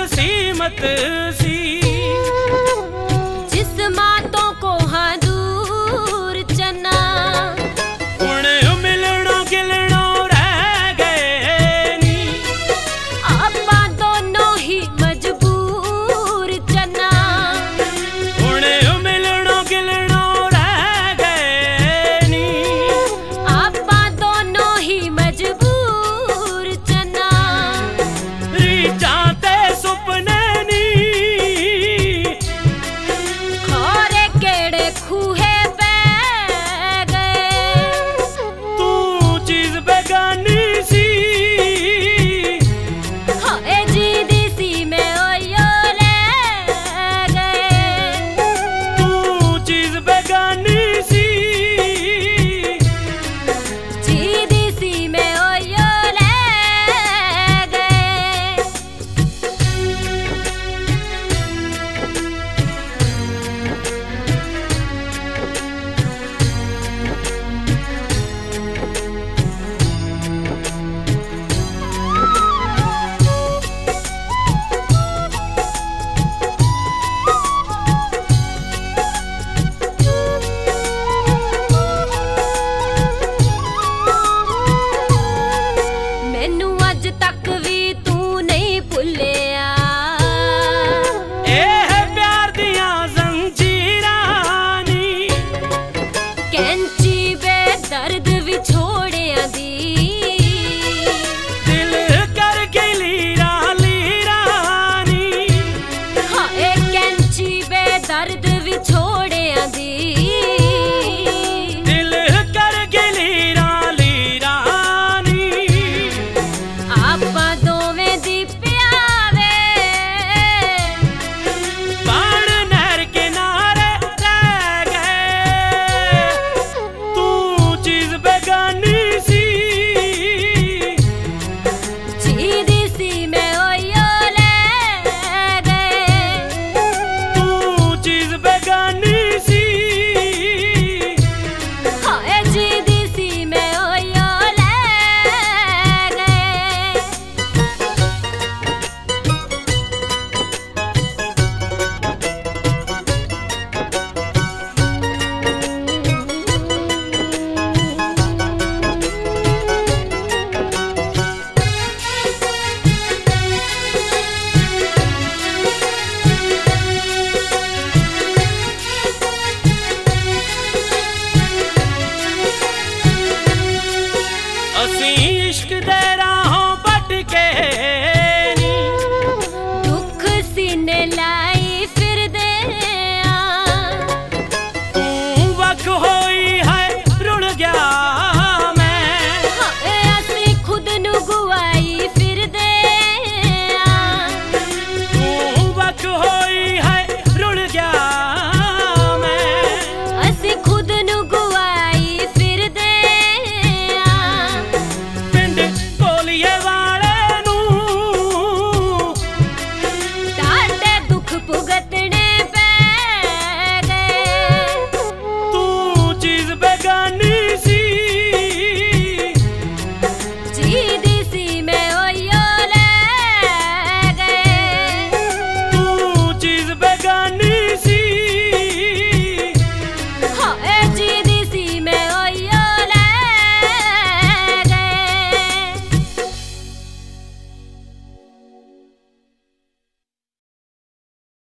नसीमत सी। जिस्मातों को हाँ दूर चना हुण मिलणों गिलणों रह गए नी। आपां दोनों ही मजबूर चना हुण मिलणों गिलणों रह गए नी। आपां दोनों ही मजबूर चना रीझां ते सुपने नी। खोरे केड़े खूहे पै गए तू चीज बेगानी सी। हाय जी दी सी मैं ओयो ले गए तू चीज बेगानी सी। जी दी सी मैं ओयो ले गए। मैनू अज तक भी तू नहीं भुलिया। एह प्यार दियां जंजीरां नी। कैंची बेदर्द विछोड़िया दी दिल कर गई लीरा लीरा नी। हाय कैंची बेदर्द विछोड़िया दी दिल कर गई लीरा लीरा नी। आपां दोवें दी प्यावे बाण नहर किनारे रह गए। तू चीज बेगानी सी। जी दी सी मैं ओयो ले गए तू चीज बेगानी सी। हाय जी दी सी मैं ओयो ले गए। असीं इश्क दे राहों भटके नी। दुख सीने लाई